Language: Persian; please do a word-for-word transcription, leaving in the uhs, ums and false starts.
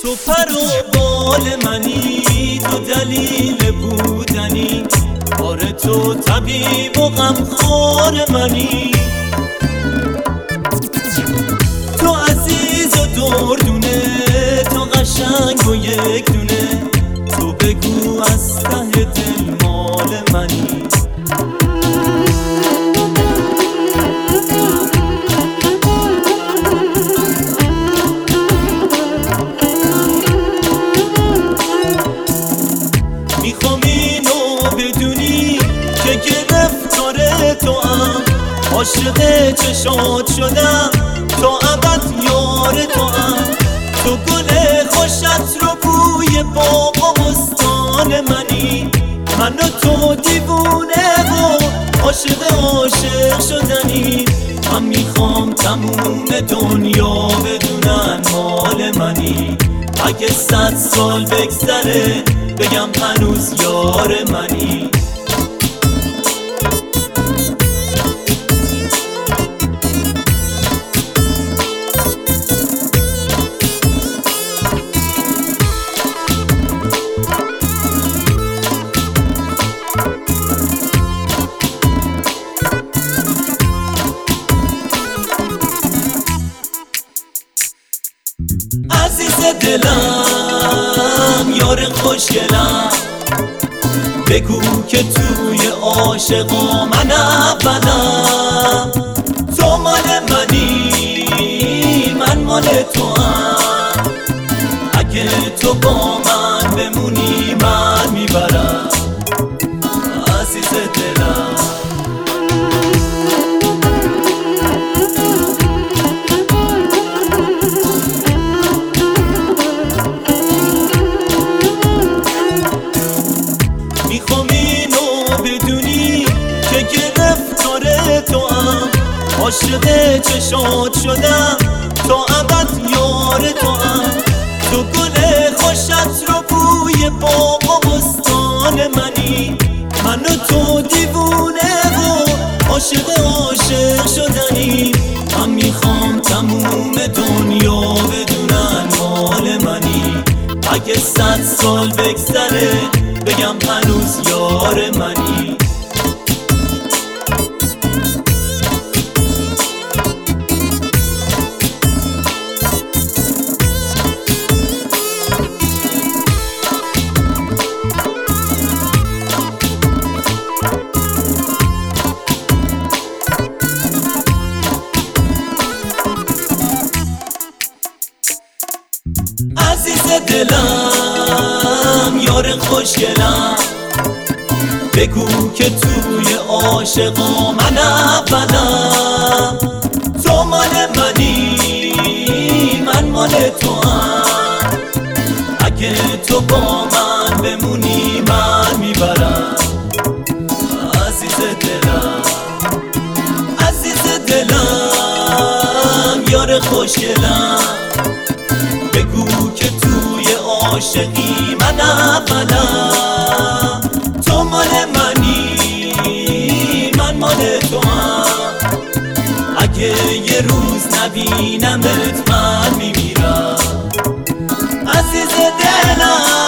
تو پر و بال منی، تو دلیل بودنی، آره تو طبیب و غمخوار منی. تو عزیز و دردونه، تو قشنگ و یک دونه، تو بگو از ته دل مال منی. میخوام اینو بدونی که گرفتار تو هم، عاشق چشات شدم تا ابد یار تو هم. تو گل خوشت رو بوی باغ و بستان منی، من و تو دیوونه و عاشق عاشق شدنی. من میخوام تموم دنیا بدونن مال منی، اگه صد سال بگذره بگم هنوز یار منی. عزیز دلم، یار خوشگلم، بگو که توی عاشقا من اولم. تو مال منی، من مال تو هم، اگه تو با من بمونی من میبرم. عزیز دلم، میخوام اینو بدونی که گرفتار تو هم، عاشق چشات شدم تا ابد یار تو هم. تو گل خوشت رو بوی باغ و بستان منی، من و تو دیوونه و عاشق عاشق شدنی. من میخوام تموم دنیا بدونن مال منی، اگه صد سال بگذره بگم هنوز یار منی. عزیز دلم، یار خوشگلم، بگو که توی عاشقا من اولم. تو مال منی، من مال تو هم، اگه تو با من بمونی من میبرم. عزیز دلم، عزیز دلم، یار خوشگلم، بگو که توی عاشقی من اولم. تو مال منی، من مال تو هم، اگه یه روز نبینمت من میمیرم. عزیز دلم.